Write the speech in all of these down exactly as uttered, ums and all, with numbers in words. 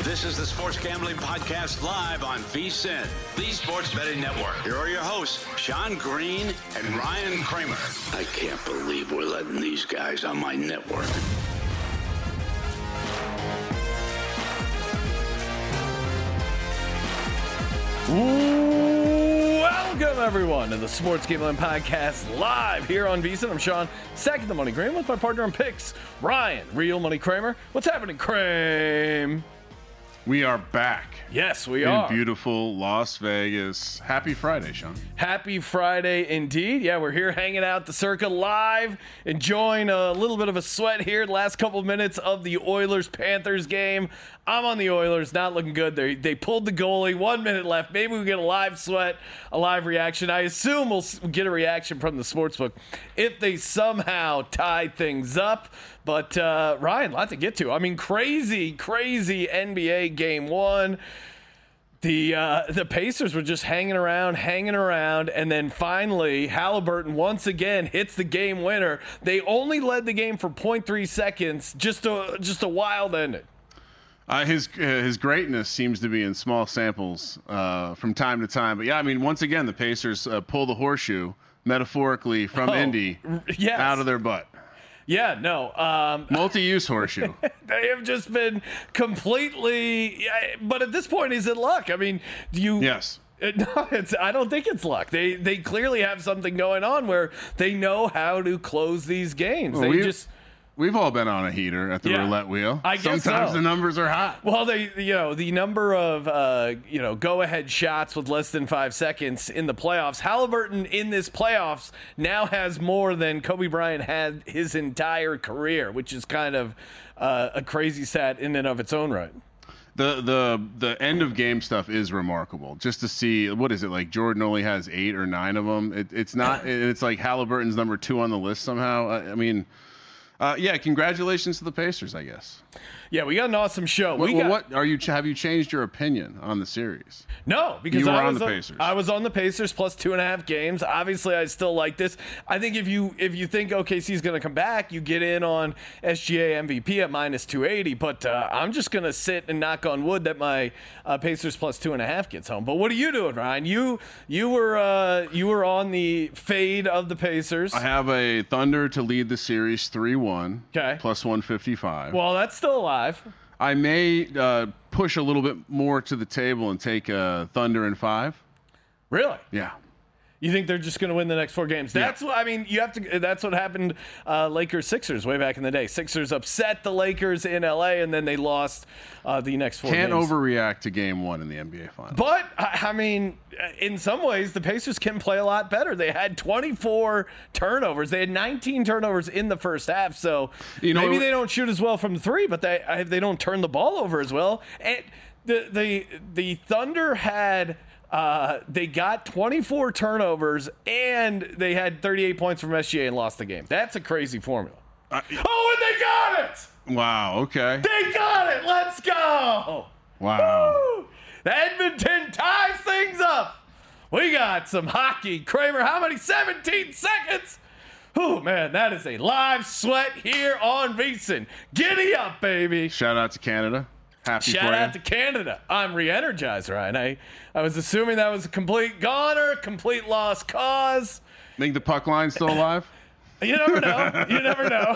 This is the Sports Gambling Podcast live on VSiN, the Sports Betting Network. Here are your hosts, Sean Green and Ryan Kramer. I can't believe we're letting these guys on my network. Welcome, everyone, to the Sports Gambling Podcast live here on VSiN. I'm Sean, second the Money Graham, with my partner on picks, Ryan, Real Money Kramer. What's happening, Kramer? We are back. Yes, we in are. beautiful Las Vegas. Happy Friday, Sean. Happy Friday indeed. Yeah, we're here hanging out the Circa live, enjoying a little bit of a sweat here the last couple of minutes of the Oilers-Panthers game. I'm on the Oilers, not looking good. They they pulled the goalie, one minute left. Maybe we get a live sweat, a live reaction. I assume we'll get a reaction from the sportsbook if they somehow tie things up. But, uh, Ryan, a lot to get to. I mean, crazy, crazy N B A game one. The uh, the Pacers were just hanging around, hanging around, and then finally Halliburton once again hits the game winner. They only led the game for zero point three seconds, just a, just a wild ending. Uh, his uh, his greatness seems to be in small samples uh, from time to time. But, yeah, I mean, once again, the Pacers uh, pull the horseshoe, metaphorically, from oh, Indy yes. out of their butt. Yeah, no. Um, Multi-use horseshoe. They have just been completely – but at this point, is it luck? I mean, do you – Yes. No, it's, I don't think it's luck. They they clearly have something going on where they know how to close these games. Well, they we've, just – We've all been on a heater at the Yeah, roulette wheel. I guess Sometimes so. the numbers are hot. Well, they, you know, the number of, uh, you know, go-ahead shots with less than five seconds in the playoffs. Halliburton in this playoffs now has more than Kobe Bryant had his entire career, which is kind of uh, a crazy stat in and of its own right. The the the end of game stuff is remarkable. Just to see, what is it, like Jordan only has eight or nine of them. It, it's not. It's like Halliburton's number two on the list somehow. I, I mean. Uh, yeah, congratulations to the Pacers, I guess. Yeah, we got an awesome show. What, we got, what are you? Have you changed your opinion on the series? No, because you were I on was the on, Pacers. I was on the Pacers plus two and a half games. Obviously, I still like this. I think if you if you think O K C is going to come back, you get in on S G A M V P at minus two eighty. But uh, I'm just going to sit and knock on wood that my uh, Pacers plus two and a half gets home. But what are you doing, Ryan? You you were uh, you were on the fade of the Pacers. I have a Thunder to lead the series three one. Okay. Plus one fifty-five. Well, that's still alive. I may uh, push a little bit more to the table and take uh, Thunder in five. Really? Yeah. You think they're just going to win the next four games? That's Yeah. what I mean. You have to. That's what happened. Uh, Lakers Sixers way back in the day. Sixers upset the Lakers in L A, and then they lost uh, the next four. Can't games. overreact to Game One in the N B A Finals. But I I mean, in some ways, the Pacers can play a lot better. They had twenty-four turnovers. They had nineteen turnovers in the first half. So You know, maybe it- they don't shoot as well from three, but they I- they don't turn the ball over as well. And the the the Thunder had. Uh, they got twenty-four turnovers, and they had thirty-eight points from S G A and lost the game. That's a crazy formula. Uh, oh, and they got it! wow. Okay. They got it! Let's go! Wow. Woo! The Edmonton ties things up. We got some hockey. Kramer, how many? seventeen seconds? Oh, man, that is a live sweat here on VSiN. Giddy up, baby. Shout out to Canada. Happy Shout for out you. to Canada. I'm re-energized, Ryan. I, I was assuming that was a complete goner, complete lost cause. Think the puck line's still alive? You never know. You never know.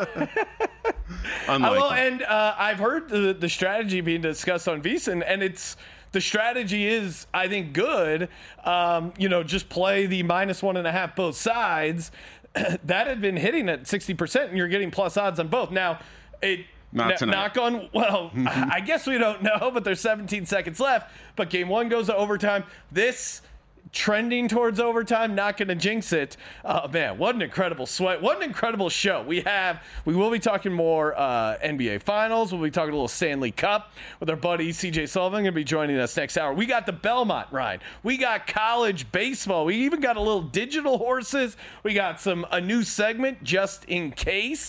Unlikely. Well, and uh, I've heard the, the strategy being discussed on VSiN, and it's the strategy is, I think, good. Um, you know, just play the minus one and a half both sides. That had been hitting at sixty percent, and you're getting plus odds on both. Now, it. Not N- tonight. knock on, well, I guess we don't know, but there's seventeen seconds left. But game one goes to overtime. This trending towards overtime, not going to jinx it. Oh, man, what an incredible sweat. What an incredible show. We have, we will be talking more uh, N B A Finals. We'll be talking a little Stanley Cup with our buddy C J Sullivan. Going to be joining us next hour. We got the Belmont ride. We got college baseball. We even got a little digital horses. We got some, a new segment just in case.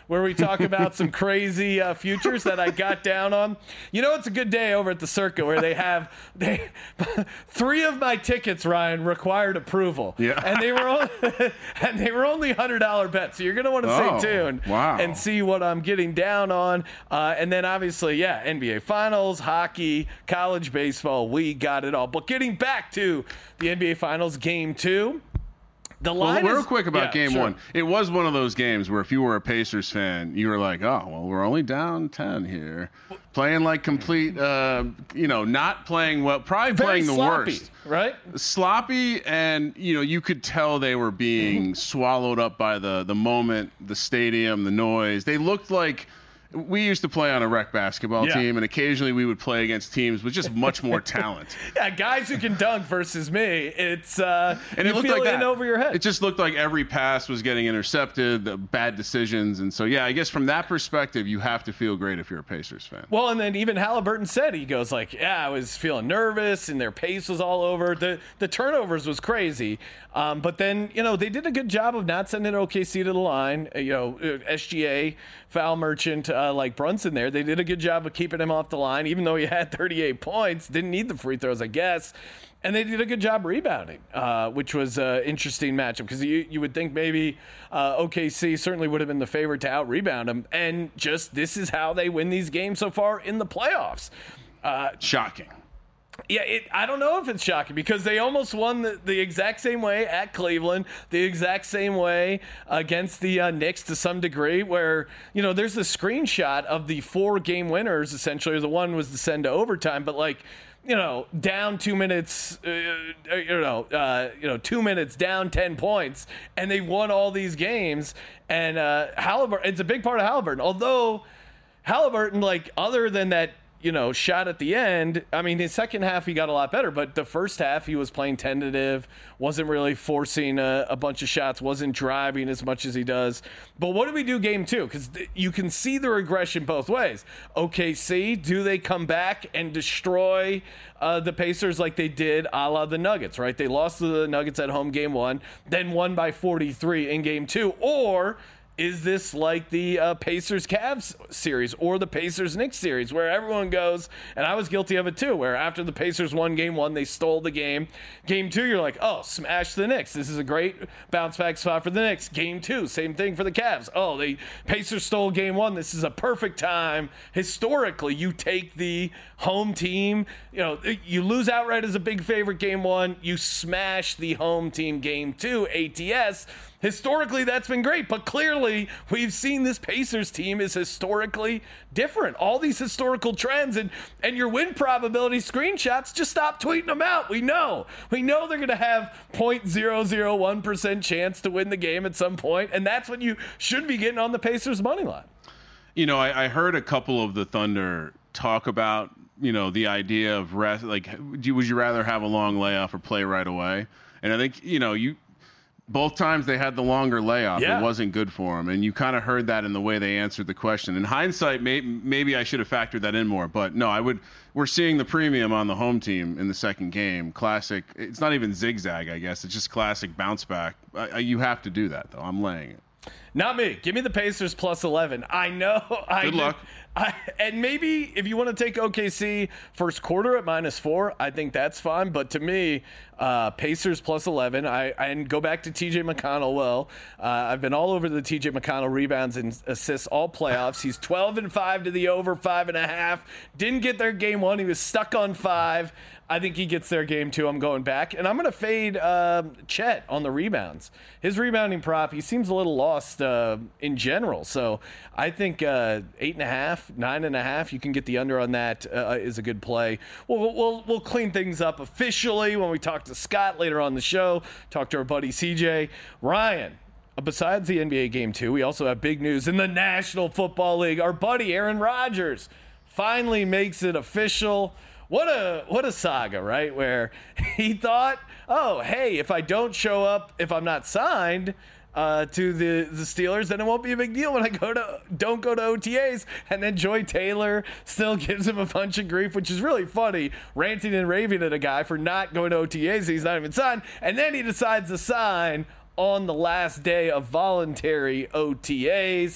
where we talk about some crazy uh, futures that I got down on. You know, it's a good day over at the Circa where they have they three of my tickets, Ryan, required approval. Yeah. And they were only, and they were only one hundred dollars bets. So you're going to want to Oh, stay tuned wow. and see what I'm getting down on. Uh, and then obviously, yeah, N B A Finals, hockey, college baseball, we got it all. But getting back to the N B A Finals game two, the line well, real is, quick about yeah, game sure. one. It was one of those games where if you were a Pacers fan, you were like, oh, well, we're only down ten here. Playing like complete, uh, you know, not playing well, probably Very playing the sloppy, worst. right? Sloppy, and, you know, you could tell they were being swallowed up by the, the moment, the stadium, the noise. They looked like... We used to play on a rec basketball Yeah. team, and occasionally we would play against teams with just much more talent. Yeah, guys who can dunk versus me. It's uh, And you it looked feel like that. in over your head. It just looked like every pass was getting intercepted, the bad decisions. And so, yeah, I guess from that perspective, you have to feel great if you're a Pacers fan. Well, and then even Halliburton said, he goes like, yeah, I was feeling nervous and their pace was all over. The the turnovers was crazy. Um, but then, you know, they did a good job of not sending O K C to the line. Uh, you know, uh, S G A, foul merchant uh, like Brunson there. They did a good job of keeping him off the line, even though he had thirty-eight points. Didn't need the free throws, I guess. And they did a good job rebounding, uh, which was an interesting matchup because you, you would think maybe uh, O K C certainly would have been the favorite to out-rebound them. And just this is how they win these games so far in the playoffs. Uh, Shocking. Yeah, it, I don't know if it's shocking because they almost won the, the exact same way at Cleveland, the exact same way against the uh, Knicks to some degree, where, you know, there's the screenshot of the four game winners, essentially. The one was to send to overtime, but like, you know, down two minutes, uh, you know, uh, you know, two minutes down ten points, and they won all these games. And uh, Halliburton, it's a big part of Halliburton. Although Halliburton, like, other than that, you know, shot at the end, I mean, his second half, he got a lot better, but the first half, he was playing tentative, wasn't really forcing a, a bunch of shots, wasn't driving as much as he does. But what do we do game two? Because th- you can see the regression both ways. O K C, do they come back and destroy uh, the Pacers like they did a la the Nuggets, right? They lost to the Nuggets at home game one, then won by forty-three in game two, or... is this like the uh, Pacers-Cavs series or the Pacers-Knicks series where everyone goes, and I was guilty of it too, where after the Pacers won game one, they stole the game. Game two, you're like, oh, smash the Knicks. This is a great bounce-back spot for the Knicks. Game two, same thing for the Cavs. Oh, the Pacers stole game one. This is a perfect time. Historically, you take the home team. You know, you lose outright as a big favorite game one. You smash the home team game two, A T S. Historically, that's been great, but clearly we've seen this Pacers team is historically different. All these historical trends and, and your win probability screenshots, just stop tweeting them out. We know. We know they're going to have zero point zero zero one percent chance to win the game at some point, and that's when you should be getting on the Pacers money line. You know, I, I heard a couple of the Thunder talk about, you know, the idea of rest. Like, would you, would you rather have a long layoff or play right away? And I think, you know, you... both times they had the longer layoff. Yeah. It wasn't good for them. And you kind of heard that in the way they answered the question. In hindsight, may, maybe I should have factored that in more. But no, I would. We're seeing the premium on the home team in the second game. Classic. It's not even zigzag, I guess. It's just classic bounce back. I, you have to do that, though. I'm laying it. Not me. Give me the Pacers plus eleven. I know. I Good know, luck. I, and maybe if you want to take O K C first quarter at minus four, I think that's fine. But to me, uh, Pacers plus eleven. I and go back to T J McConnell. Well, uh, I've been all over the T J McConnell rebounds and assists all playoffs. He's twelve and five to the over, five and a half. Didn't get there game one. He was stuck on five. I think he gets there game two. I'm going back. And I'm going to fade uh, Chet on the rebounds. His rebounding prop, he seems a little lost uh, in general. So I think uh, eight and a half, nine and a half, you can get the under on that uh, is a good play. We'll, we'll, we'll clean things up officially when we talk to Scott later on the show, talk to our buddy C J. Ryan, besides the N B A game two, we also have big news in the National Football League. Our buddy Aaron Rodgers finally makes it official. What a what a saga, right? Where he thought, oh, hey, if I don't show up, if I'm not signed uh, to the, the Steelers, then it won't be a big deal when I go to don't go to O T As. And then Joy Taylor still gives him a bunch of grief, which is really funny, ranting and raving at a guy for not going to O T As. He's not even signed. And then he decides to sign on the last day of voluntary O T As.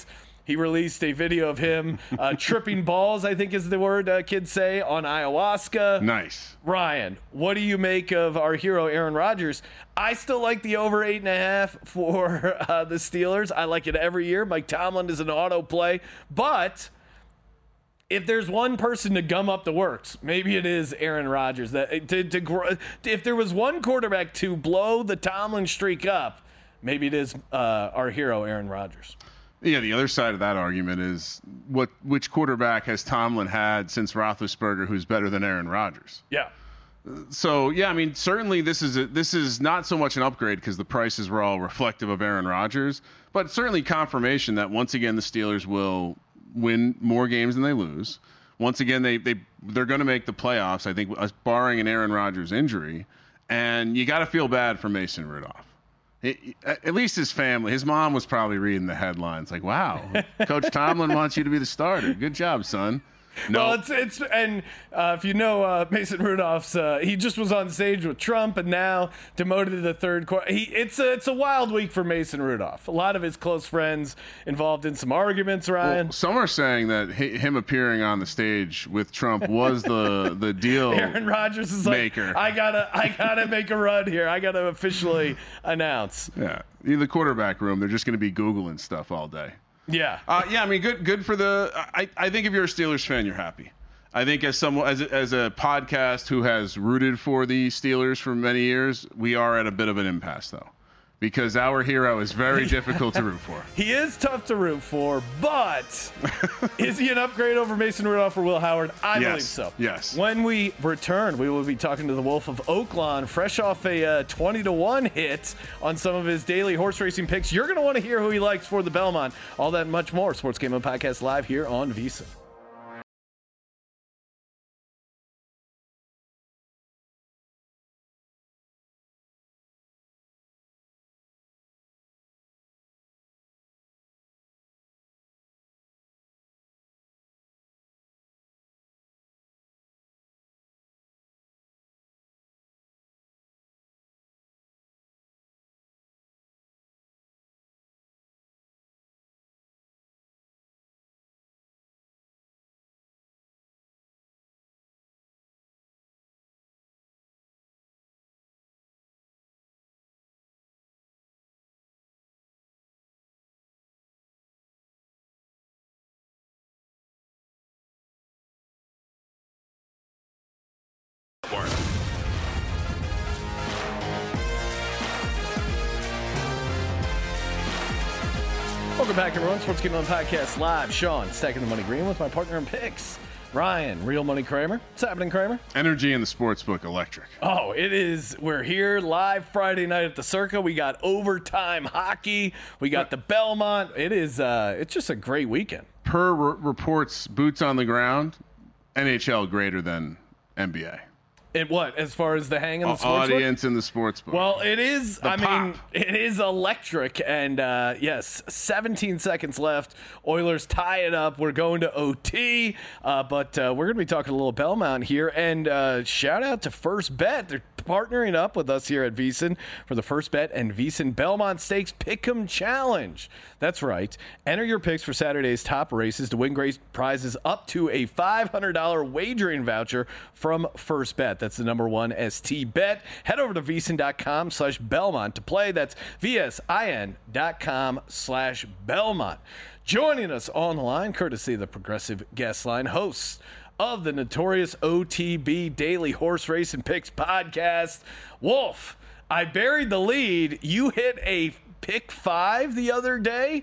He released a video of him uh, tripping balls, I think is the word uh, kids say, on ayahuasca. Nice. Ryan, what do you make of our hero Aaron Rodgers? I still like the over eight and a half for uh, the Steelers. I like it every year. Mike Tomlin is an auto play, but if there's one person to gum up the works, maybe it is Aaron Rodgers. That to, to if there was one quarterback to blow the Tomlin streak up, maybe it is uh, our hero Aaron Rodgers. Yeah, the other side of that argument is what which quarterback has Tomlin had since Roethlisberger who's better than Aaron Rodgers? Yeah. So, yeah, I mean, certainly this is a, this is not so much an upgrade because the prices were all reflective of Aaron Rodgers, but certainly confirmation that once again the Steelers will win more games than they lose. Once again, they, they, they're going to make the playoffs, I think, barring an Aaron Rodgers injury. And you got to feel bad for Mason Rudolph. It, at least his family, his mom was probably reading the headlines like, wow, Coach Tomlin wants you to be the starter. Good job, son. No. Well, it's it's and uh, if you know uh, Mason Rudolph's, uh, he just was on stage with Trump and now demoted to the third quarter. He it's a it's a wild week for Mason Rudolph. A lot of his close friends involved in some arguments. Ryan, well, some are saying that hi- him appearing on the stage with Trump was the the deal. Aaron Rodgers is maker. like, I gotta I gotta make a run here. I gotta officially announce. Yeah, in the quarterback room, they're just going to be Googling stuff all day. Yeah, uh, yeah. I mean, good, good for the. I, I think if you're a Steelers fan, you're happy. I think as someone as a, as a podcast who has rooted for the Steelers for many years, we are at a bit of an impasse though, because our hero is very difficult to root for. He is tough to root for, but is he an upgrade over Mason Rudolph or Will Howard? I yes, believe so. Yes. When we return, we will be talking to the Wolf of Oaklawn, fresh off a uh, twenty to one hit on some of his daily horse racing picks. You're going to want to hear who he likes for the Belmont. All that and much more. Sports Gambling Podcast live here on VSiN. Welcome back, everyone. Sports Gambling Podcast live. Sean, stacking the money green with my partner in picks, Ryan, Real Money Kramer. What's happening, Kramer? Energy in the sportsbook, electric. Oh, it is. We're here live Friday night at the Circa. We got overtime hockey. We got the Belmont. It is. Uh, it's just a great weekend. Per r- reports, boots on the ground, N H L greater than N B A. It what? As far as the hang in the sports audience book? in the sports book. Well, it is. The I pop. mean, it is electric. And uh, yes, seventeen seconds left. Oilers tie it up. We're going to O T. Uh, but uh, we're going to be talking a little Belmont here. And uh, shout out to First Bet. They're partnering up with us here at VSiN for the First Bet and VSiN Belmont Stakes Pick'em Challenge. That's right. Enter your picks for Saturday's top races to win great prizes up to a five hundred dollars wagering voucher from First Bet. That's the number one S T bet. Head over to VSiN.com slash Belmont to play. That's V S I N dot com slash Belmont. Joining us on the line, courtesy of the Progressive Guest Line, hosts of the notorious O T B Daily Horse Racing Picks podcast, Wolf. I buried the lead. You hit a pick five the other day.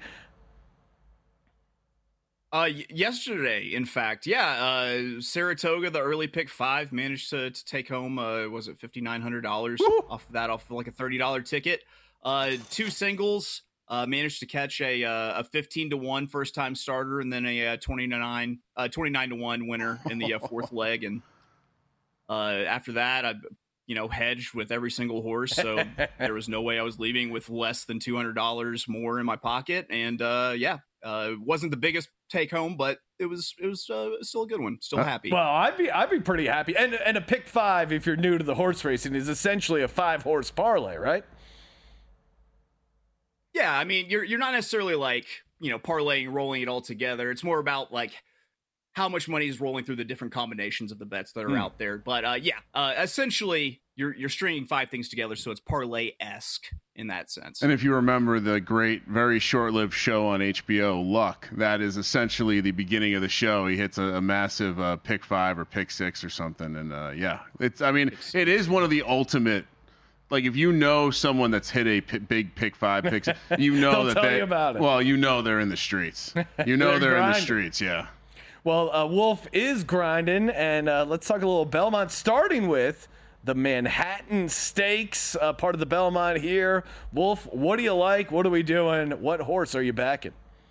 Uh, y- yesterday, in fact, yeah, uh, Saratoga, the early pick five, managed to, to take home, uh, was it fifty-nine hundred dollars off of that, off like a thirty dollars ticket. Uh, two singles, uh, managed to catch a, uh, a fifteen to one first time starter and then a, uh twenty-nine, uh, twenty-nine to one winner in the uh, fourth leg. And, uh, after that, I, you know, hedged with every single horse. So there was no way I was leaving with less than two hundred dollars more in my pocket. And, uh, yeah, uh, wasn't the biggest take home, but it was it was uh, still a good one. Still happy. Well, I'd be I'd be pretty happy. And and a pick five, if you're new to the horse racing, is essentially a five horse parlay, right? Yeah, I mean, you're you're not necessarily like, you know, parlaying, rolling it all together. It's more about like how much money is rolling through the different combinations of the bets that are mm. out there. But uh, yeah, uh, essentially you're you're stringing five things together, so it's parlay-esque in that sense. And if you remember the great, very short-lived show on H B O, Luck, that is essentially the beginning of the show. He hits a, a massive uh, pick five or pick six or something, and uh, yeah, it's. I mean, it is one of the ultimate. Like if you know someone that's hit a p- big pick five picks, you know that tell they. You about it. Well, you know they're in the streets. You know they're, they're in the streets. Yeah. Well, uh, Wolf is grinding, and uh, let's talk a little Belmont, starting with the Manhattan Stakes, uh, part of the Belmont here. Wolf, what do you like? What are we doing? What horse are you backing?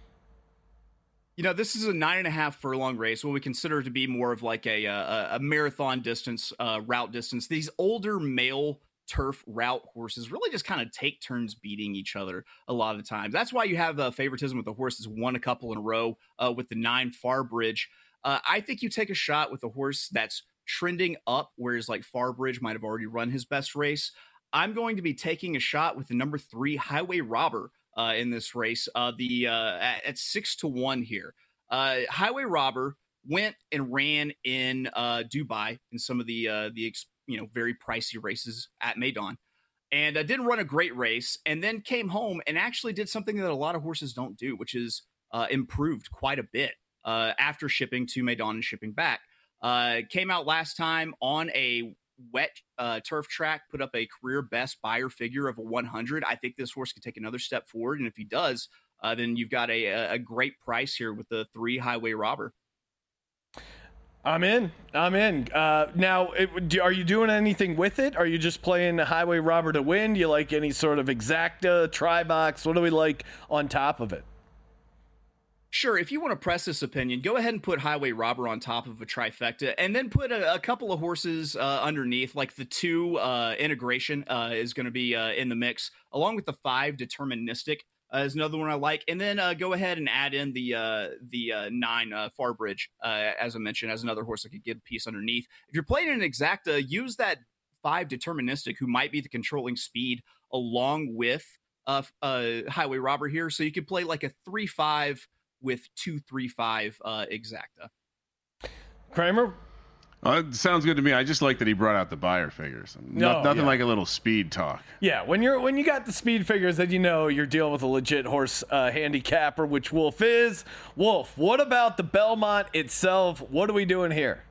You know, this is a nine and a half furlong race, what we consider to be more of like a a, a marathon distance, uh, route distance. These older male turf route horses really just kind of take turns beating each other a lot of the times. That's why you have uh, favoritism with the horse that's won a couple in a row uh, with the nine Farbridge. Uh, I think you take a shot with a horse that's trending up, whereas like Farbridge might have already run his best race. I'm going to be taking a shot with the number three Highway Robber uh, in this race. Uh, the uh, at, at six to one here. Uh, Highway Robber went and ran in uh, Dubai in some of the uh, the you know very pricey races at Meydan, and uh, didn't run a great race, and then came home and actually did something that a lot of horses don't do, which is uh, improved quite a bit uh, after shipping to Meydan and shipping back. Uh, came out last time on a wet uh, turf track, put up a career best buyer figure of a one hundred. I think this horse could take another step forward, and if he does, uh, then you've got a, a great price here with the three Highway Robber. I'm in. I'm in. Uh, now, it, do, are you doing anything with it? Are you just playing the Highway Robber to win? Do you like any sort of exacta, tri-box? What do we like on top of it? Sure, if you want to press this opinion, go ahead and put Highway Robber on top of a trifecta, and then put a, a couple of horses uh, underneath, like the two uh, Integration uh, is going to be uh, in the mix, along with the five Deterministic uh, is another one I like, and then uh, go ahead and add in the uh, the uh, nine uh, Farbridge, uh, as I mentioned, as another horse that could get a piece underneath. If you're playing an exacta, use that five Deterministic, who might be the controlling speed, along with uh, uh, Highway Robber here, so you could play like a three five with two three five uh, exacta. Kramer? Uh, it sounds good to me. I just like that he brought out the buyer figures. No, no, nothing yeah. like a little speed talk. Yeah, when you're when you got the speed figures, then you know you're dealing with a legit horse uh, handicapper, which Wolf is. Wolf, what about the Belmont itself? What are we doing here?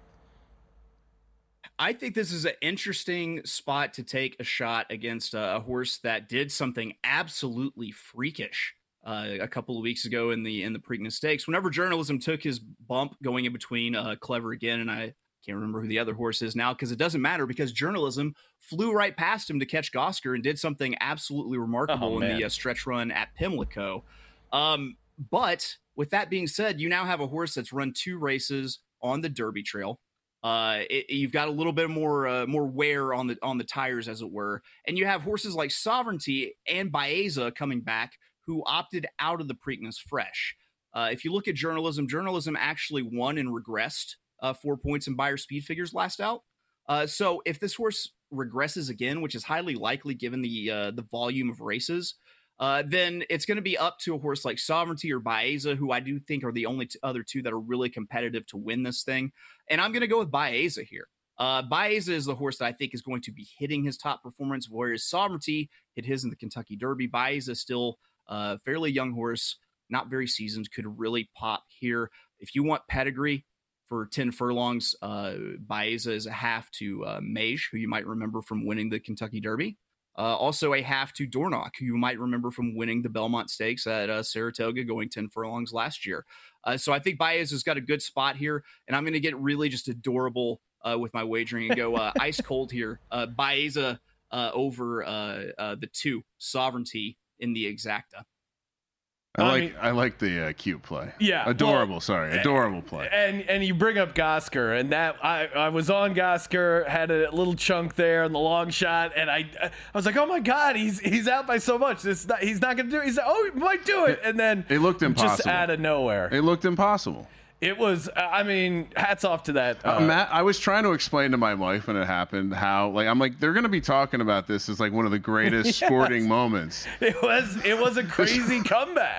I think this is an interesting spot to take a shot against a, a horse that did something absolutely freakish Uh, a couple of weeks ago in the in the Preakness Stakes. Whenever Journalism took his bump going in between uh, Clever Again, and I can't remember who the other horse is now because it doesn't matter, because Journalism flew right past him to catch Gosker and did something absolutely remarkable oh, in the uh, stretch run at Pimlico. Um, but with that being said, you now have a horse that's run two races on the Derby Trail. Uh, it, you've got a little bit more uh, more wear on the on the tires, as it were, and you have horses like Sovereignty and Baeza coming back, who opted out of the Preakness fresh. Uh, if you look at Journalism, Journalism actually won and regressed uh, four points in buyer speed figures last out. Uh, so if this horse regresses again, which is highly likely given the uh, the volume of races, uh, then it's going to be up to a horse like Sovereignty or Baeza, who I do think are the only t- other two that are really competitive to win this thing. And I'm going to go with Baeza here. Uh, Baeza is the horse that I think is going to be hitting his top performance, whereas Sovereignty hit his in the Kentucky Derby. Baeza still a uh, fairly young horse, not very seasoned, could really pop here. If you want pedigree for ten furlongs, uh, Baeza is a half to uh, Mage, who you might remember from winning the Kentucky Derby. Uh, also a half to Dornoch, who you might remember from winning the Belmont Stakes at uh, Saratoga, going ten furlongs last year. Uh, so I think Baeza's got a good spot here, and I'm going to get really just adorable uh, with my wagering and go uh, ice cold here. Uh, Baeza uh, over uh, uh, the two, Sovereignty, in the exacta. I like I, mean, I like the uh, cute play. Yeah, adorable. Well, sorry, adorable play. And and you bring up Gosker, and that I, I was on Gosker, had a little chunk there in the long shot, and I I was like, oh my god, he's he's out by so much. This not, he's not going to do it. He's like, oh, he might do it, and then it looked impossible. Just out of nowhere. It looked impossible. It was, I mean, hats off to that. Uh, uh, Matt, I was trying to explain to my wife when it happened how, like, I'm like, they're going to be talking about this as like one of the greatest yes. sporting moments. It was, it was a crazy comeback.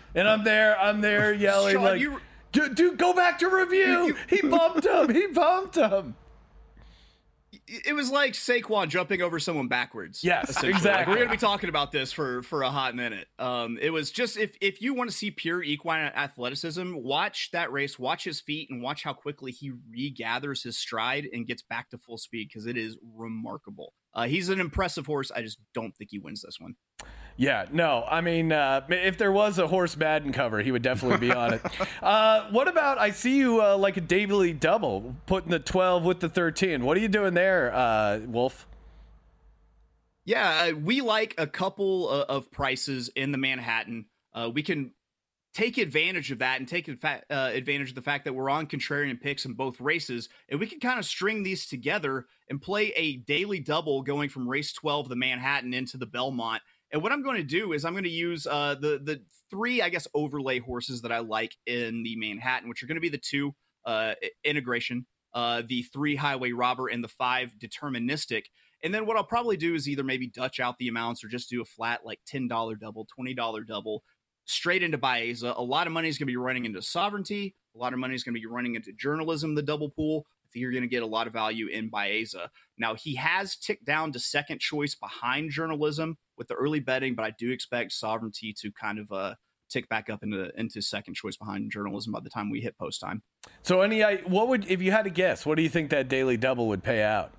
And I'm there, I'm there yelling Sean, like, you- dude, dude, go back to review. He bumped him. He bumped him. It was like Saquon jumping over someone backwards. Yes, essentially. exactly. Like, we're going to be talking about this for, for a hot minute. Um, it was just, if, if you want to see pure equine athleticism, watch that race, watch his feet, and watch how quickly he regathers his stride and gets back to full speed, because it is remarkable. Uh, he's an impressive horse. I just don't think he wins this one. Yeah, no, I mean, uh, if there was a horse Madden cover, he would definitely be on it. Uh, what about, I see you uh, like a daily double, putting the twelve with the thirteen. What are you doing there, uh, Wolf? Yeah, uh, we like a couple uh, of prices in the Manhattan. Uh, we can take advantage of that and take uh, advantage of the fact that we're on contrarian picks in both races, and we can kind of string these together and play a daily double going from race twelve, the Manhattan, into the Belmont. And what I'm going to do is I'm going to use uh, the the three, I guess, overlay horses that I like in the Manhattan, which are going to be the two uh, Integration, uh, the three Highway Robber, and the five Deterministic. And then what I'll probably do is either maybe Dutch out the amounts or just do a flat like ten dollar double, twenty dollar double straight into Baeza. A lot of money is going to be running into Sovereignty. A lot of money is going to be running into Journalism, the double pool. I think you're going to get a lot of value in Baeza. Now, he has ticked down to second choice behind Journalism with the early betting, but I do expect Sovereignty to kind of uh, tick back up into into second choice behind Journalism by the time we hit post time. So, any what would, if you had to guess, what do you think that daily double would pay out?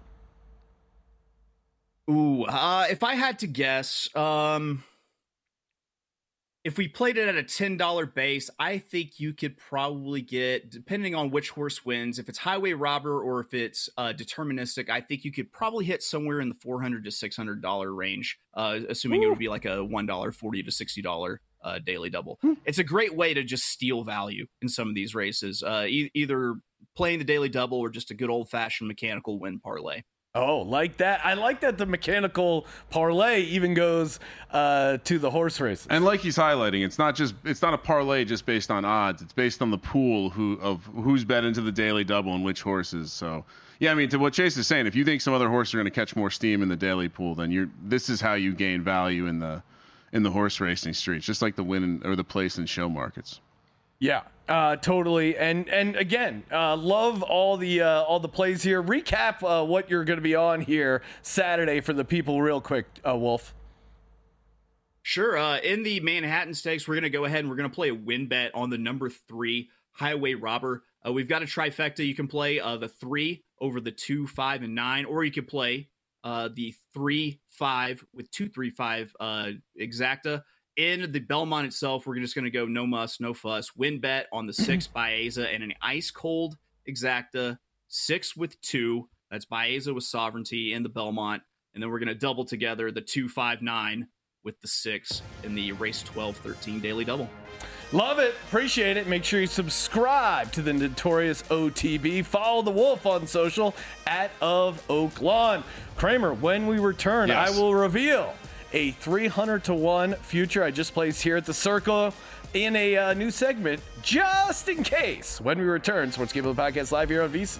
Ooh, uh, if I had to guess, um, if we played it at a ten dollar base, I think you could probably get, depending on which horse wins, if it's Highway Robber or if it's uh, Deterministic, I think you could probably hit somewhere in the four hundred to six hundred dollar range, uh, assuming Ooh. It would be like a one dollar forty to sixty dollar uh, daily double. Hmm. It's a great way to just steal value in some of these races, uh, e- either playing the daily double or just a good old-fashioned mechanical win parlay. Oh, like that. I like that the mechanical parlay even goes uh, to the horse races. And like he's highlighting, it's not just it's not a parlay just based on odds. It's based on the pool who of who's bet into the daily double and which horses. So, yeah, I mean, to what Chase is saying, if you think some other horses are going to catch more steam in the daily pool, then you're this is how you gain value in the in the horse racing streets, just like the win in, or the place in show markets. Yeah, uh, totally. And and again, uh, love all the uh, all the plays here. Recap uh, what you're going to be on here Saturday for the people real quick, uh, Wolf. Sure. Uh, in the Manhattan Stakes, we're going to go ahead and we're going to play a win bet on the number three Highway Robber. Uh, we've got a trifecta. You can play uh, the three over the two, five, and nine, or you could play uh, the three, five with two, three, five uh, exacta. In the Belmont itself, we're just going to go no muss, no fuss. Win bet on the six Baeza and an ice cold exacta, six with two. That's Baeza with Sovereignty in the Belmont. And then we're going to double together the two, five, nine with the six in the race twelve thirteen daily double. Love it. Appreciate it. Make sure you subscribe to the Notorious O T B. Follow the Wolf on social at Of Oak Lawn. Kramer, when we return, yes. I will reveal a three hundred to one future I just placed here at the Circle in a uh, new segment, just in case. When we return, Sports Gambling Podcast live here on VSiN.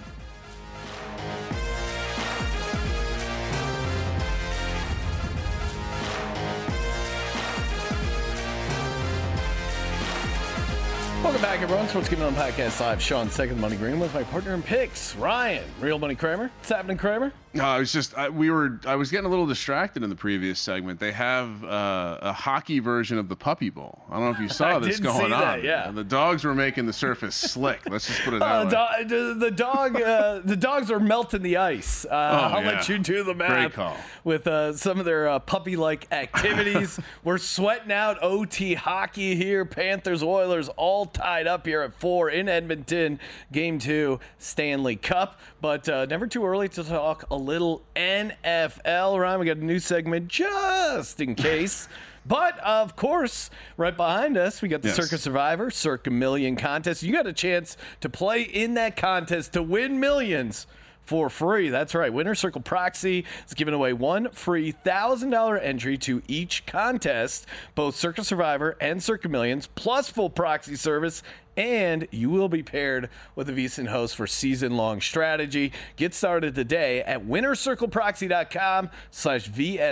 Welcome back, everyone. Sports Gambling Podcast live. Sean, second Money Green with my partner in picks, Ryan. Real Money Kramer. What's happening, Kramer? No, I was just I, we were I was getting a little distracted in the previous segment. They have uh, a hockey version of the Puppy Bowl. I don't know if you saw this going see on. That, yeah, the dogs were making the surface slick. Let's just put it that uh, way. Do, the dog, uh, the dogs are melting the ice. Uh, oh, I'll yeah. let you do the math. Great call. With uh, some of their uh, puppy-like activities. We're sweating out O T hockey here. Panthers, Oilers, all tied up here at four in Edmonton. Game two, Stanley Cup. But uh, never too early to talk a little N F L. Ryan, we got a new segment just in case. But, of course, right behind us, we got the yes. Circa Survivor, Circa Million contest. You got a chance to play in that contest to win millions for free. That's right. Winner Circle Proxy is giving away one free one thousand dollars entry to each contest, both Circa Survivor and Circa Millions, plus full proxy service and you will be paired with a VSiN host for season-long strategy. Get started today at winnercircleproxy.com slash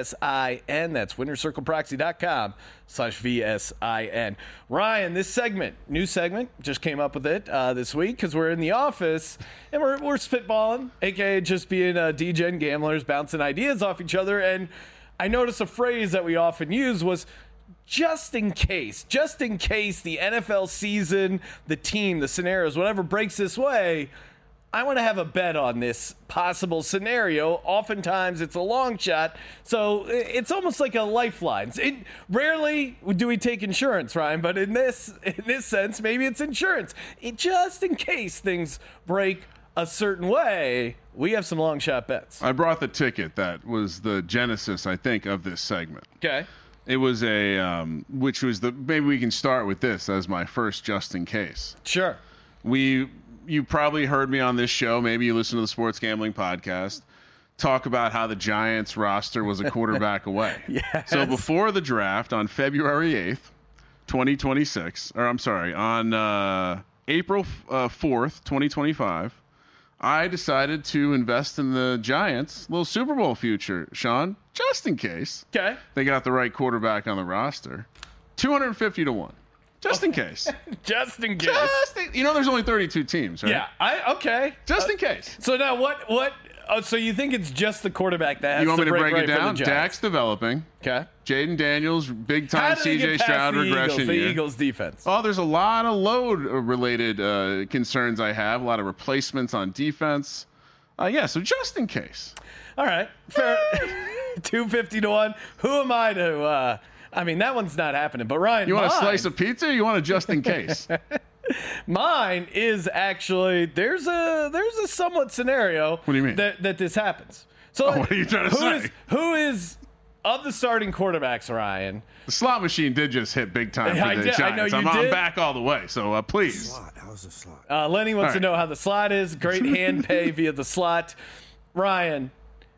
VSIN. That's winnercircleproxy.com slash VSIN. Ryan, this segment, new segment, just came up with it uh, this week because we're in the office and we're, we're spitballing, a k a just being uh, D-Gen gamblers, bouncing ideas off each other. And I noticed a phrase that we often use was just in case, just in case the N F L season, the team, the scenarios, whatever breaks this way, I want to have a bet on this possible scenario. Oftentimes it's a long shot, so it's almost like a lifeline. It, rarely do we take insurance, Ryan, but in this in this sense, maybe it's insurance. It, just in case things break a certain way, we have some long shot bets. I brought the ticket that was the genesis, I think, of this segment. Okay. It was a, um, which was the, maybe we can start with this as my first just in case. Sure. We, you probably heard me on this show, maybe you listen to the Sports Gambling Podcast, talk about how the Giants roster was a quarterback away. Yes. So before the draft on February eighth, twenty twenty-six, or I'm sorry, on uh, April uh, fourth, twenty twenty-five, I decided to invest in the Giants' little Super Bowl future, Sean, just in case. Okay. They got the right quarterback on the roster. two hundred fifty to one. Just in case. Just in case. Just in, you know, there's only thirty-two teams, right? Yeah. I okay. Just Uh, in case. So now what? What? Oh, so you think it's just the quarterback that has You want me to break, break right it for the down? Giants? Dak's developing. Okay. Jaden Daniels, big How time did they C J get past Stroud the regression Eagles, the year. Eagles defense? Oh, there's a lot of load related uh, concerns I have. A lot of replacements on defense. Uh, yeah, so just in case. All right. Fair. two fifty to one. Who am I to? Uh, I mean, that one's not happening. But Ryan, You want mine, a slice of pizza or you want a just in case? mine is actually there's a there's a somewhat scenario. What do you mean? that that this happens? So Oh, what are you trying to who say? is- who is of the starting quarterbacks, Ryan? The slot machine did just hit big time for I the did- I Giants. know you I'm, I'm did. back all the way, so uh, please. Slot. How's the slot? Uh, Lenny wants All to right. know how the slot is. Great hand pay via the slot. Ryan,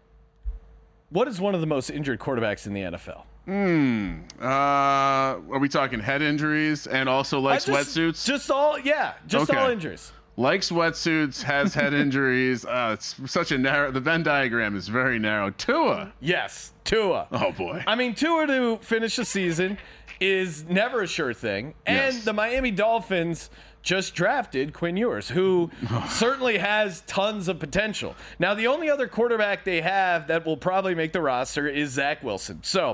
what is one of the most injured quarterbacks in the N F L? Uh, are we talking head injuries and also likes I just- wetsuits? Just all, yeah, just Okay. all injuries. Likes wetsuits, has head injuries. Uh, it's such a narrow. The Venn diagram is very narrow. Tua. Yes, Tua. Oh boy. I mean, Tua to finish the season is never a sure thing. And Yes. the Miami Dolphins just drafted Quinn Ewers, who certainly has tons of potential. Now, the only other quarterback they have that will probably make the roster is Zach Wilson. So,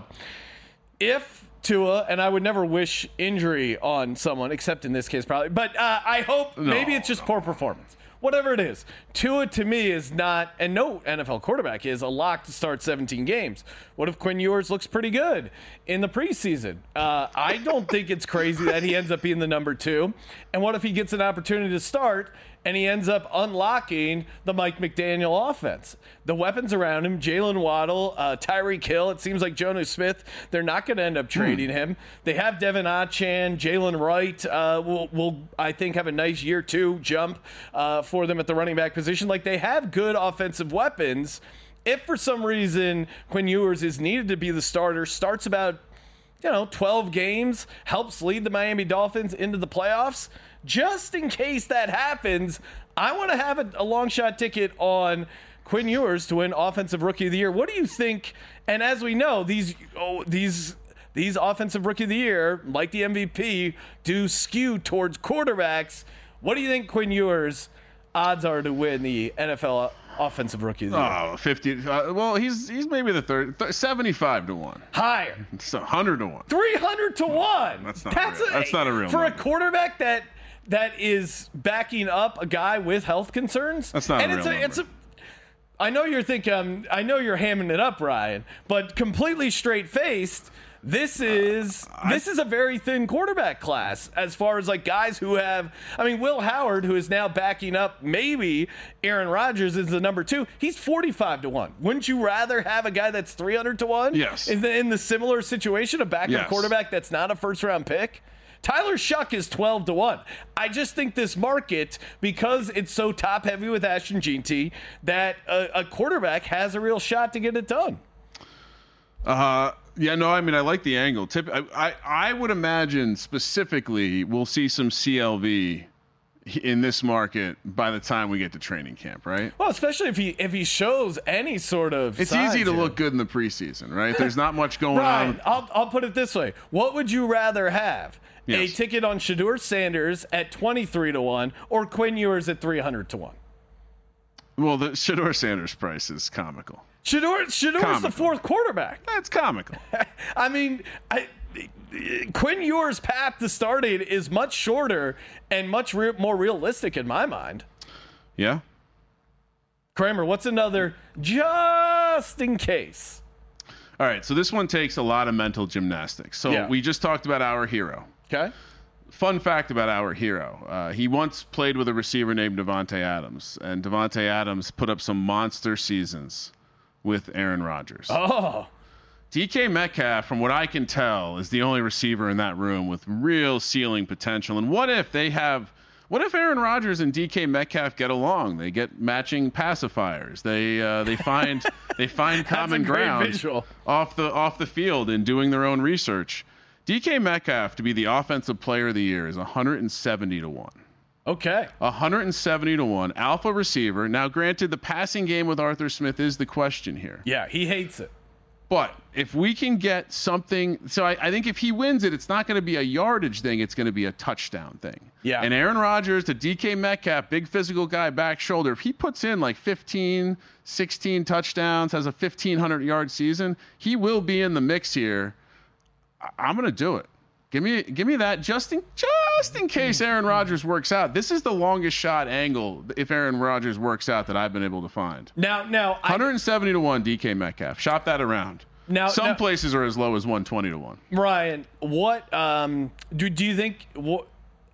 if Tua, and I would never wish injury on someone, except in this case probably, but uh, I hope maybe it's just poor performance. Whatever it is, Tua to me is not, and no N F L quarterback is, a lock to start seventeen games. What if Quinn Ewers looks pretty good in the preseason? Uh, I don't think it's crazy that he ends up being the number two. And what if he gets an opportunity to start and he ends up unlocking the Mike McDaniel offense? The weapons around him, Jalen Waddle, uh, Tyreek Hill, it seems like Jonnu Smith, they're not going to end up trading him. They have Devin Achan, Jalen Wright uh, will, will, I think, have a nice year two jump uh, for them at the running back position. Like, they have good offensive weapons. If for some reason Quinn Ewers is needed to be the starter, starts about, you know, twelve games, helps lead the Miami Dolphins into the playoffs, just in case that happens, I want to have a, a long shot ticket on Quinn Ewers to win Offensive Rookie of the Year. What do you think? And as we know, these oh, these these Offensive Rookie of the Year, like the M V P, do skew towards quarterbacks. What do you think Quinn Ewers' odds are to win the N F L Offensive Rookie of the Year? Oh, fifty. Uh, well, he's he's maybe the third, th- seventy-five to one. Higher. It's one hundred to one. three hundred to one. That's not real. That's not a real For number. a quarterback that that is backing up a guy with health concerns. That's not a and real it's a, number. it's a I know you're thinking um, I know you're hamming it up, Ryan, but completely straight-faced, this is Uh, this is a very thin quarterback class as far as like guys who have I mean Will Howard, who is now backing up maybe Aaron Rodgers is the number two. He's forty-five to one. Wouldn't you rather have a guy that's three hundred to one? Yes. In the, in the similar situation, a backup Yes. quarterback that's not a first round pick? Tyler Shuck is twelve to one. I just think this market, because it's so top heavy with Ashton Jeanty, that a, a quarterback has a real shot to get it done. Uh, Yeah, no, I mean, I like the angle. Tip, I, I, I would imagine specifically we'll see some C L V in this market by the time we get to training camp, right? Well, especially if he if he shows any sort of It's signs easy to here. look good in the preseason, right? There's not much going Ryan, on. I'll, I'll put it this way. What would you rather have? A Yes. ticket on Shedeur Sanders at twenty-three to one or Quinn Ewers at three hundred to one? Well, the Shedeur Sanders price is comical. Shedeur, Shedeur's Comical. the fourth quarterback. That's comical. I mean, I, Quinn Ewers' path to starting is much shorter and much re- more realistic in my mind. Yeah. Kramer, what's another just in case? All right, so this one takes a lot of mental gymnastics. So Yeah. we just talked about our hero. Okay. Fun fact about our hero. Uh, he once played with a receiver named Devontae Adams, and Devontae Adams put up some monster seasons with Aaron Rodgers. Oh, D K Metcalf, from what I can tell, is the only receiver in that room with real ceiling potential. And what if they have, what if Aaron Rodgers and D K Metcalf get along? They get matching pacifiers. They uh, they find they find common a great ground visual. off the off the field and doing their own research. D K Metcalf to be the offensive player of the year is one hundred seventy to one. okay. one hundred seventy to one. Alpha receiver. Now, granted, the passing game with Arthur Smith is the question here. Yeah, he hates it. But if we can get something, so I, I think if he wins it, it's not going to be a yardage thing. It's going to be a touchdown thing. Yeah. And Aaron Rodgers to D K Metcalf, big physical guy, back shoulder. If he puts in like fifteen, sixteen touchdowns, has a fifteen hundred yard season, he will be in the mix here. I, I'm going to do it. Give me, give me that just in just in case Aaron Rodgers works out. This is the longest shot angle if Aaron Rodgers works out that I've been able to find. Now, now, I, one hundred seventy to one D K Metcalf. Shop that around. Now- Some now- places are as low as one twenty to one. Ryan, what um do do you think what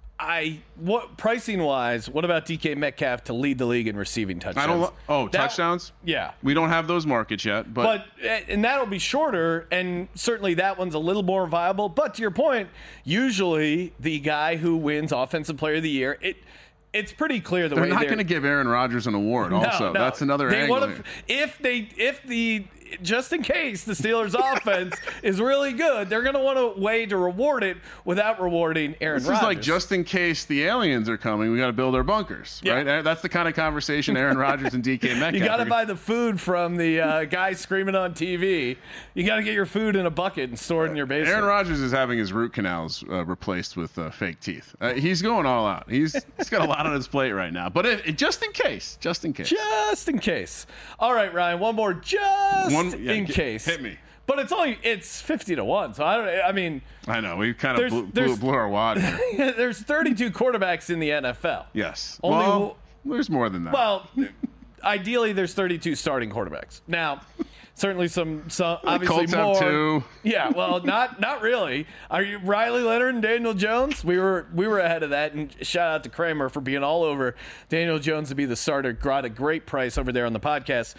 I what pricing wise? What about D K Metcalf to lead the league in receiving touchdowns? I don't. lo- Oh, That- touchdowns? Yeah. We don't have those markets yet, but, But and that'll be shorter, and certainly that one's a little more viable. But to your point, usually the guy who wins Offensive Player of the Year, it it's pretty clear the they're way not they're going to give Aaron Rodgers an award. No, also, no. that's another They angle. wanna- here. if they if the just in case the Steelers' offense is really good, they're going to want a way to reward it without rewarding Aaron This Rodgers. is like just in case the aliens are coming, we got to build our bunkers, Yeah. right? That's the kind of conversation Aaron Rodgers and D K Metcalf. You got to are- buy the food from the uh, guy screaming on T V. You got to get your food in a bucket and store it in your basement. Aaron Rodgers is having his root canals uh, replaced with uh, fake teeth. Uh, he's going all out. He's he's got a lot on his plate right now. But if, just in case, just in case, Just in case. All right, Ryan, one more just One- yeah, in get- case. hit me. But it's only it's fifty to one. So I don't I mean, I know we kind of There's- blew, blew, there's- blew our wad here. there's thirty-two quarterbacks in the N F L. Yes. Only well, there's more than that. Well, ideally there's thirty-two starting quarterbacks. Now, certainly some some obviously Colts have more. two. Yeah, well, not not really. Are you Riley Leonard and Daniel Jones? We were we were ahead of that, and shout out to Kramer for being all over Daniel Jones to be the starter. Got a great price over there on the podcast.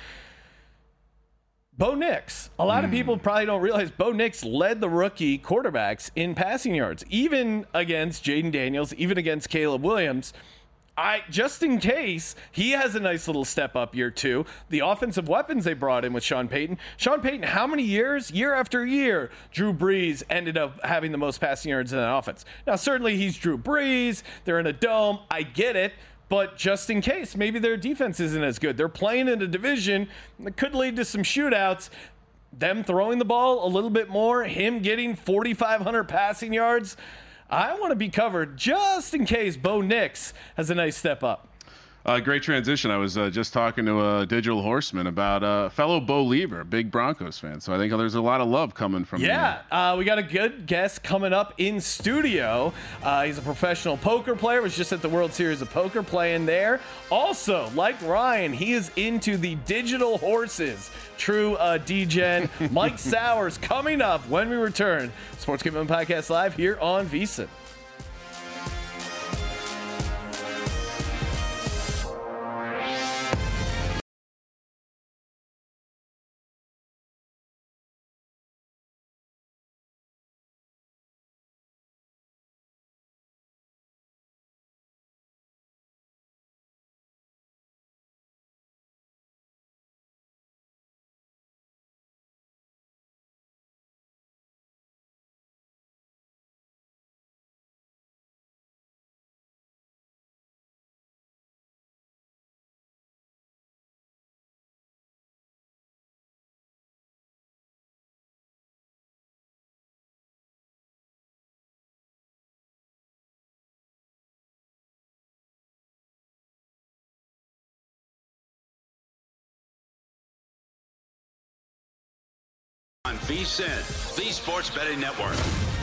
Bo Nix. A lot of people probably don't realize Bo Nix led the rookie quarterbacks in passing yards, even against Jaden Daniels, even against Caleb Williams. I just in case he has a nice little step up year two. The offensive weapons they brought in with Sean Payton. Sean Payton, how many years? Year after year, Drew Brees ended up having the most passing yards in that offense. Now, certainly he's Drew Brees. They're in a dome. I get it. But just in case, maybe their defense isn't as good. They're playing in a division that could lead to some shootouts. Them throwing the ball a little bit more, him getting forty-five hundred passing yards. I want to be covered just in case Bo Nix has a nice step up. Uh, great transition. I was uh, just talking to a Digital Horseman about uh, fellow Bo Lever, a big Broncos fan. So I think there's a lot of love coming from Yeah, uh, we got a good guest coming up in studio. Uh, he's a professional poker player. Was just at the World Series of Poker playing there. Also, like Ryan, he is into the digital horses. True uh, D-Gen. Mike Sowers coming up when we return. Sports Gambling Podcast Live here on VSiN. VSiN, the Sports Betting Network.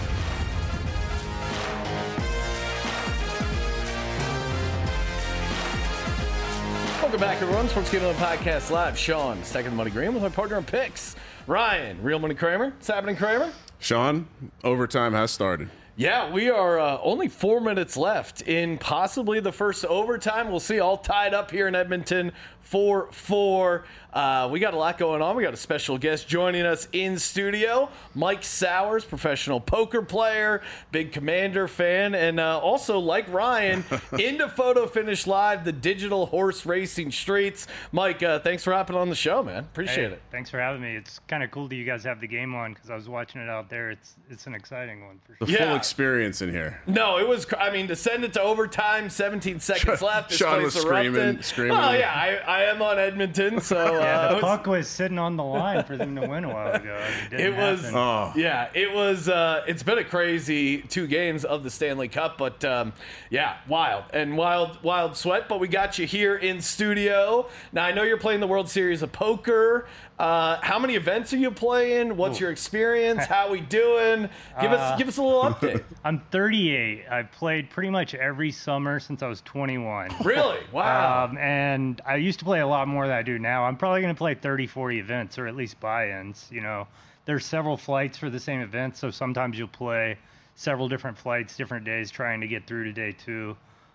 Welcome back, everyone. Sports Gambling Podcast Live. Sean, Second Money Green, with my partner in picks, Ryan, Real Money Kramer. What's happening, Kramer? Sean, overtime has started. Yeah, we are uh, only four minutes left in possibly the first overtime. We'll see, all tied up here in Edmonton, four four. Uh, we got a lot going on. We got a special guest joining us in studio, Mike Sowers, professional poker player, big Commander fan, and uh, also, like Ryan, into Photo Finish Live, the digital horse racing streets. Mike, uh, thanks for hopping on the show, man. Appreciate hey, it. Thanks for having me. It's kind of cool that you guys have the game on because I was watching it out there. It's it's an exciting one for sure. The Yeah. full experience in here. No, it was. I mean, to send it to overtime, seventeen seconds left. This Sean place was erupted. screaming, screaming. Oh yeah, I, I am on Edmonton, so Yeah, uh, the it was- puck was sitting on the line for them to win a while ago. It, didn't It was, happen. Oh. yeah, it was. Uh, it's been a crazy two games of the Stanley Cup, but um, yeah, wild and wild, wild sweat. But we got you here in studio. Now I know you're playing the World Series of Poker. Uh, how many events are you playing? What's Ooh. your experience? How we doing? Give us, give us a little update. I'm thirty-eight. I've played pretty much every summer since I was twenty-one. Really? Wow. Um, and I used to play a lot more than I do now. I'm probably going to play thirty, forty events, or at least buy-ins. You know, there's several flights for the same event, so sometimes you'll play several different flights, different days, trying to get through to day two.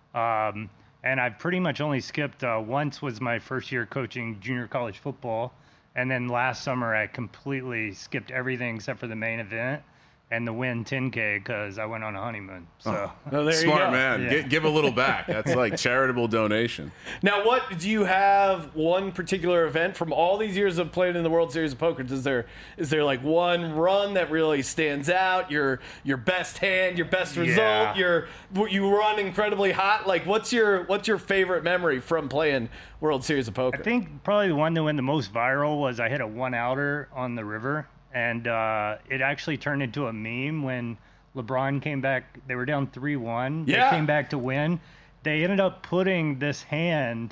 Um, and I've pretty much only skipped uh, once was my first year coaching junior college football. And then last summer, I completely skipped everything except for the main event and the Win ten K because I went on a honeymoon. So Oh, there you Smart go. man. Yeah. Gi- give a little back. That's like charitable donation. Now, what do you have? One particular event from all these years of playing in the World Series of Poker? Is there is there like one run that really stands out? Your your best hand, your best result. Yeah. Your you run incredibly hot. Like, what's your what's your favorite memory from playing World Series of Poker? I think probably the one that went the most viral was I hit a one-outer on the river. And uh, it actually turned into a meme when LeBron came back. They were down three one. Yeah. They came back to win. They ended up putting this hand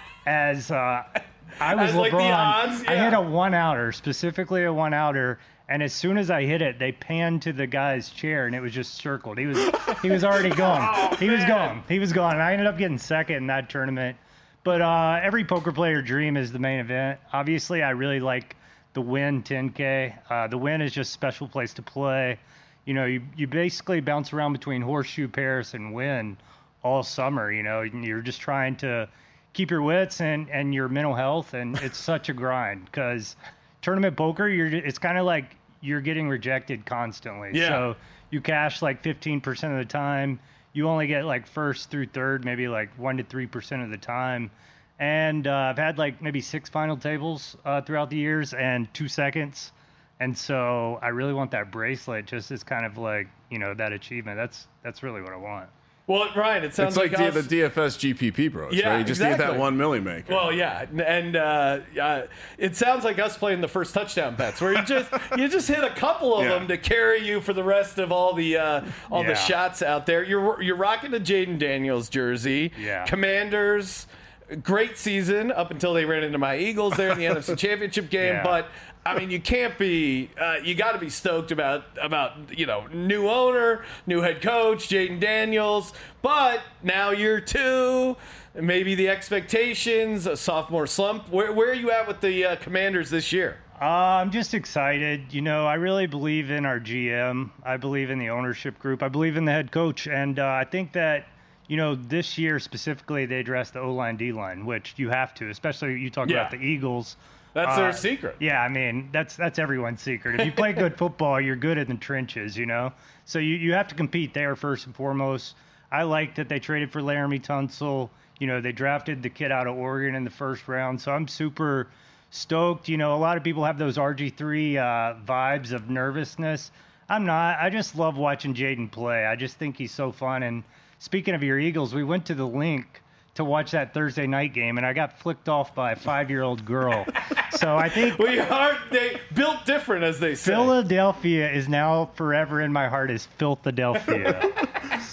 as uh, I was As, LeBron. like, the odds? I Yeah. hit a one-outer, specifically a one-outer. And as soon as I hit it, they panned to the guy's chair, and it was just circled. He was he was already gone. Oh, he was man. gone. He was gone. And I ended up getting second in that tournament. But uh, every poker player dream is the main event. Obviously, I really like the Win ten K. Uh, the Win is just a special place to play. You know, you, you basically bounce around between Horseshoe, Paris, and Win all summer. You know, you're just trying to keep your wits and, and your mental health, and it's such a grind because tournament poker, you're it's kind of like you're getting rejected constantly. Yeah. So you cash like fifteen percent of the time. You only get like first through third, maybe like one to three percent of the time. And uh, I've had like maybe six final tables uh, throughout the years and two seconds. And so I really want that bracelet just as kind of like, you know, that achievement. That's that's really what I want. Well, Ryan, it sounds It's like, like the, us- the D F S G P P bros, Yeah, right? You just need exactly. that one milli maker. Well, yeah, and uh, uh, it sounds like us playing the first touchdown bets, where you just you just hit a couple of Yeah. them to carry you for the rest of all the uh, all the Yeah. shots out there. You're you're rocking the Jaden Daniels jersey. Yeah. Commanders, great season up until they ran into my Eagles there in the N F C Championship game, Yeah. but. I mean, you can't be. Uh, you got to be stoked about about you know new owner, new head coach, Jaden Daniels. But now year two, maybe the expectations, a sophomore slump. Where where are you at with the uh, Commanders this year? Uh, I'm just excited. You know, I really believe in our G M. I believe in the ownership group. I believe in the head coach. And uh, I think that, you know, this year specifically, they addressed the O-line, D-line, which you have to, especially you talk Yeah. about the Eagles. That's Uh, their secret. Yeah, I mean, that's that's everyone's secret. If you play good football, you're good in the trenches, you know? So you, you have to compete there first and foremost. I like that they traded for Laramie Tunsil. You know, they drafted the kid out of Oregon in the first round. So I'm super stoked. You know, a lot of people have those R G three uh, vibes of nervousness. I'm not. I just love watching Jaden play. I just think he's so fun. And speaking of your Eagles, we went to the Link to watch that Thursday night game, and I got flicked off by a five-year-old girl. So I think We are they built different, as they say. Philadelphia is now forever in my heart as Philadelphia.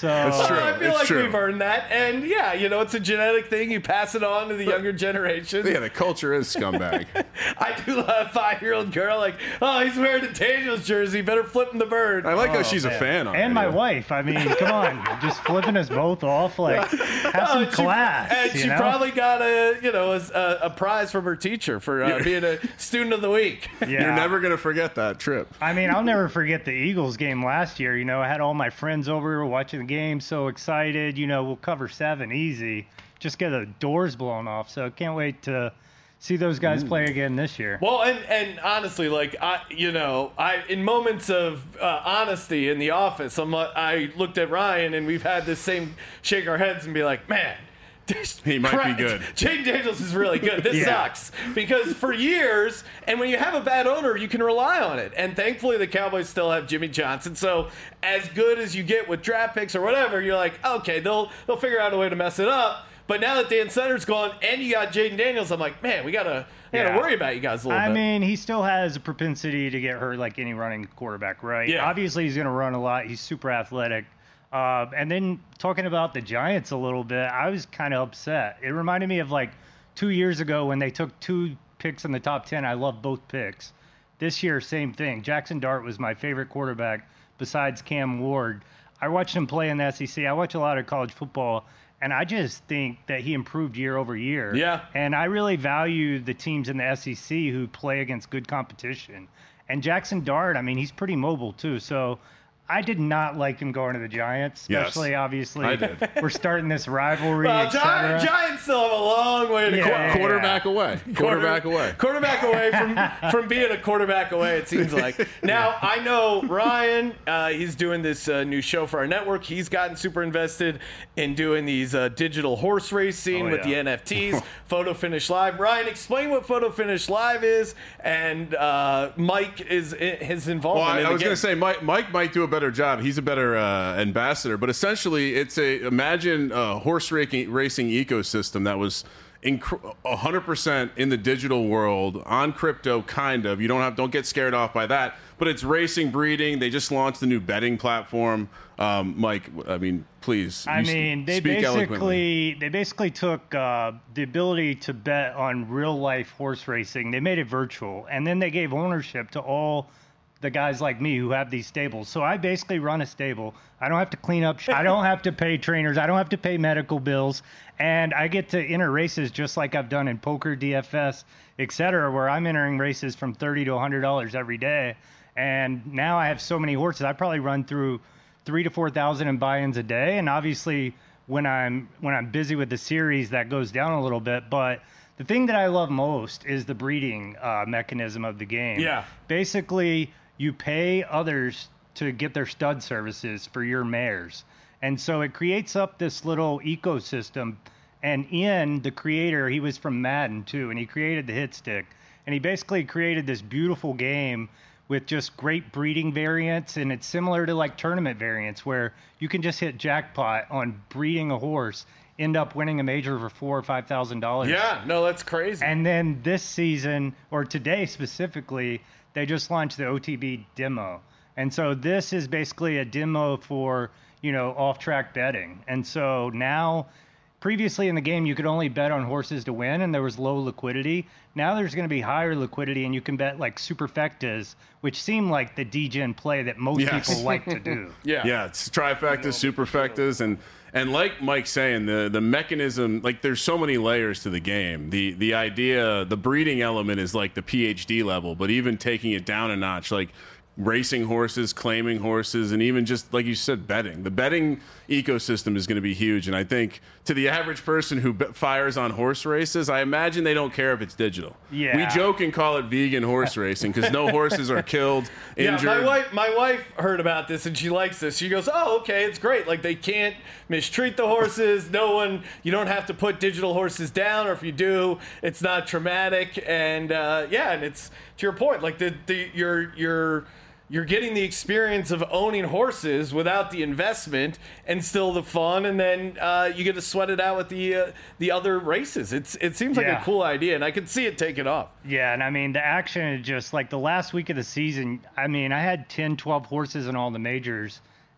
So That's true. I feel It's like true. we've earned that. And yeah, you know, it's a genetic thing. You pass it on to the younger generation. Yeah, the culture is scumbag. I do love a five-year-old girl like, oh, he's wearing the Daniels jersey. Better flip him the bird. I like how Oh, she's a man. fan on and it, my yeah. wife. I mean, come on, just flipping us both off. Like, have some Oh, she- class. And you she know? probably got a, you know, a, a prize from her teacher for uh, being a student of the week. Yeah. You're never going to forget that trip. I mean, I'll never forget the Eagles game last year. You know, I had all my friends over watching the game, so excited. You know, we'll cover seven easy. Just get the doors blown off. So can't wait to see those guys play again this year. Well, and, and honestly, like I, you know, I in moments of uh, honesty in the office, I'm, uh, I looked at Ryan and we've had this same shake our heads and be like, man. This He might be crap- good. Jaden Daniels is really good. This Yeah. sucks because for years, and when you have a bad owner, you can rely on it. And thankfully, the Cowboys still have Jimmy Johnson. So as good as you get with draft picks or whatever, you're like, okay, they'll they'll figure out a way to mess it up. But now that Dan Snyder's gone and you got Jaden Daniels, I'm like, man, we gotta we gotta Yeah. worry about you guys a little I bit. mean, he still has a propensity to get hurt like any running quarterback, right? Yeah. Obviously, he's going to run a lot. He's super athletic. Uh, and then talking about the Giants a little bit, I was kind of upset. It reminded me of like two years ago when they took two picks in the top ten. I love both picks. This year, same thing. Jackson Dart was my favorite quarterback besides Cam Ward. I watched him play in the S E C. I watch a lot of college football, and I just think that he improved year over year. Yeah. And I really value the teams in the S E C who play against good competition. And Jackson Dart, I mean, he's pretty mobile too. So I did not like him going to the Giants, Yes. especially obviously I did. we're starting this rivalry. Well, et Gi- cetera. Giants still have a long way to Yeah, go. yeah, Quarterback away. Quarterback away. Quarterback away from from being a quarterback away. It seems like. Now I know Ryan. Uh, he's doing this uh, new show for our network. He's gotten super invested in doing these uh, digital horse racing Oh, with yeah. the N F Ts. Photo Finish Live. Ryan, explain what Photo Finish Live is, and uh, Mike is his involvement. Well, I, in I the was game. going to say Mike, Mike might do a better job. He's a better uh, ambassador, but essentially, it's a imagine a horse racing racing ecosystem that was inc- one hundred percent in the digital world on crypto. Kind of. You don't have don't get scared off by that. But it's racing, breeding. They just launched the new betting platform. Um, Mike, I mean, please. I you s- mean, they speak eloquently. basically they basically took uh, the ability to bet on real life horse racing. They made it virtual, and then they gave ownership to all the guys like me who have these stables. So I basically run a stable. I don't have to clean up. I don't have to pay trainers. I don't have to pay medical bills, and I get to enter races just like I've done in poker, D F S, et cetera, where I'm entering races from thirty to a hundred dollars every day. And now I have so many horses. I probably run through three to four thousand in buy-ins a day, and obviously when I'm when I'm busy with the series, that goes down a little bit. But the thing that I love most is the breeding uh, mechanism of the game. Yeah. Basically, you pay others to get their stud services for your mares, and so it creates up this little ecosystem. And Ian, the creator, he was from Madden too, and he created the hit stick, and he basically created this beautiful game with just great breeding variants, and it's similar to like tournament variants where you can just hit jackpot on breeding a horse, end up winning a major for four or five thousand dollars. Yeah, no, that's crazy. And then this season, or today specifically, they just launched the O T B demo, and so this is basically a demo for you know off-track betting, and so now. Previously in the game, you could only bet on horses to win, and there was low liquidity. Now there's going to be higher liquidity, and you can bet like superfectas, which seem like the D-gen play that most Yes. people like to do. yeah. Yeah, it's trifectas, superfectas, and and like Mike's saying, the the mechanism, like there's so many layers to the game. The the idea, the breeding element is like the P H D level, but even taking it down a notch, like racing horses, claiming horses, and even just like you said, betting. The betting ecosystem is going to be huge, and I think to the average person who bet, fires on horse races, I imagine they don't care if it's digital. Yeah. We joke and call it vegan horse racing because no horses are killed, injured. Yeah, my wife, my wife heard about this and she likes this. She goes, "Oh, okay, it's great. Like they can't mistreat the horses. No one, you don't have to put digital horses down, or if you do, it's not traumatic." And uh, yeah, and it's to your point, like the the you're you're you're getting the experience of owning horses without the investment and still the fun, and then uh, you get to sweat it out with the uh, the other races. It's it seems like Yeah. a cool idea, and I could see it taking off. Yeah, and I mean, the action is just like the last week of the season. I mean, I had ten, twelve horses in all the majors,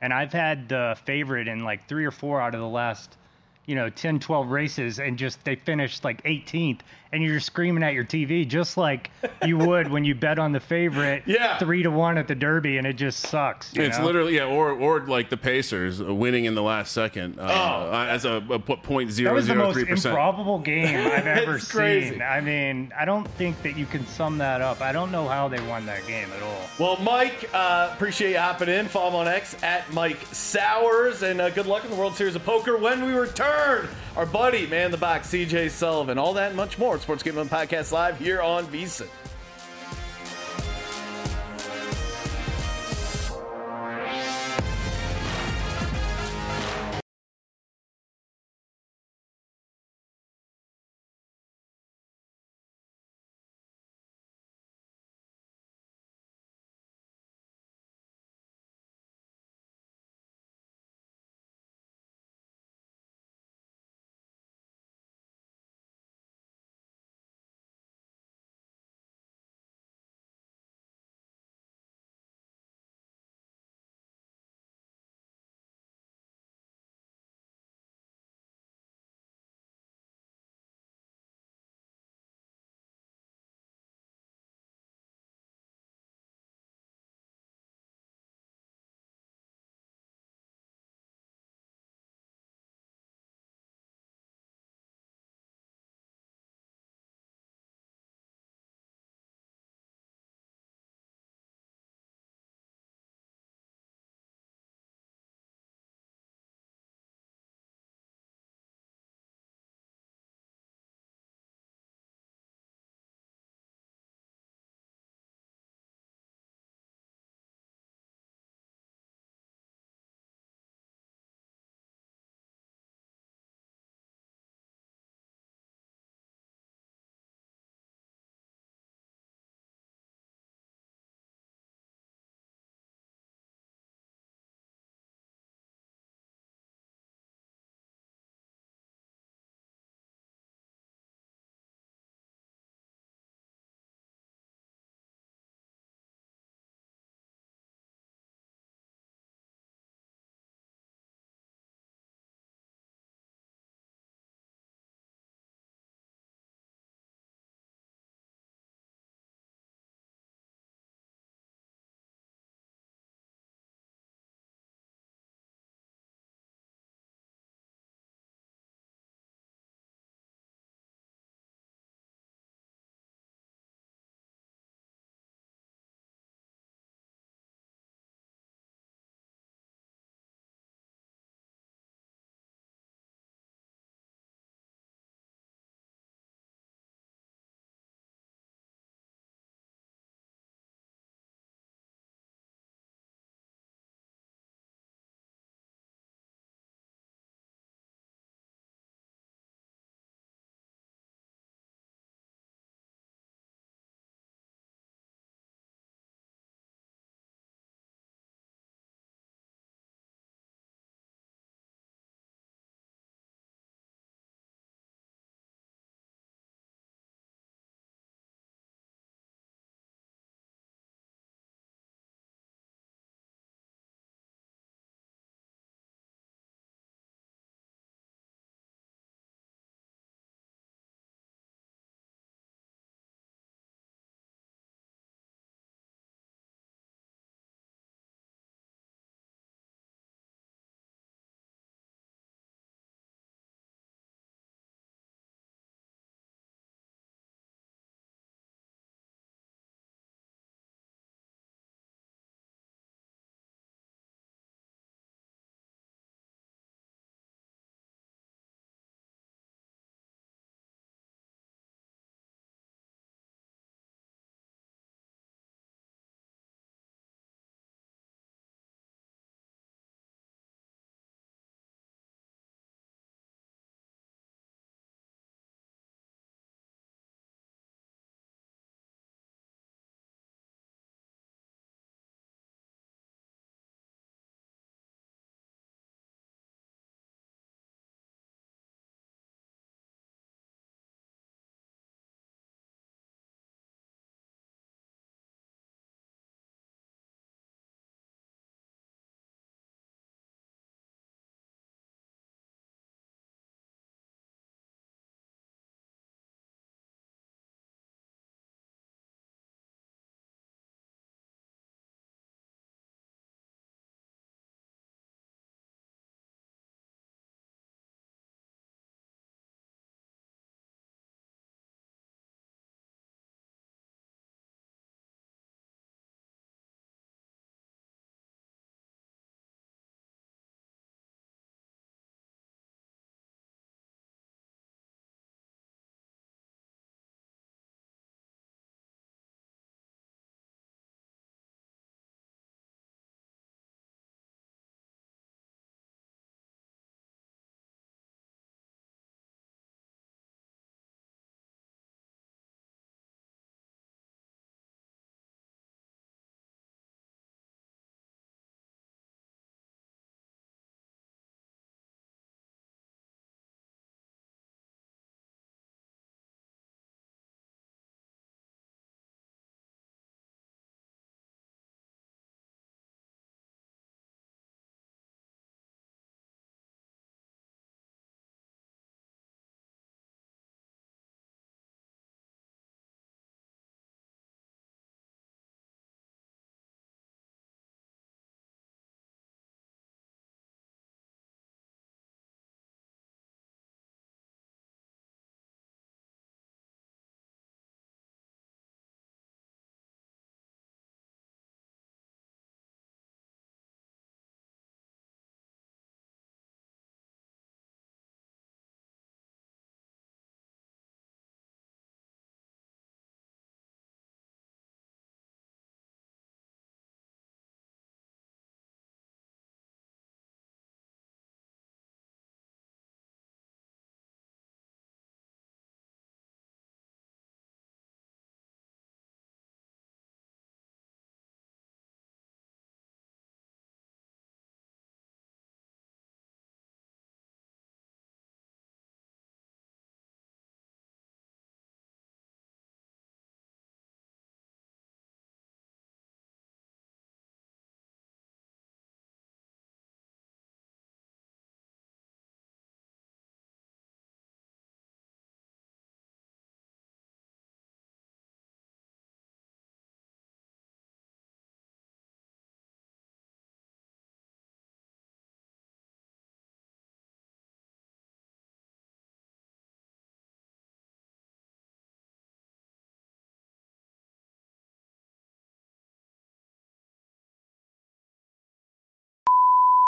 and I've had the favorite in like three or four out of the last, you know, ten, twelve races, and just they finished like eighteenth, and you're screaming at your T V just like you would when you bet on the favorite Yeah. three to one at the Derby, and it just sucks. you It's know? literally, yeah, or or like the Pacers winning in the last second uh, Oh. as a, a point That zero was the zero most three percent. improbable game I've ever It's crazy. seen. I mean, I don't think that you can sum that up. I don't know how they won that game at all. Well, Mike, uh, appreciate you hopping in. Follow him on X at Mike Sowers, and uh, good luck in the World Series of Poker when we return. Our buddy, man in the box, C J Sullivan, all that and much more. Sports Gambling Podcast live here on VSiN.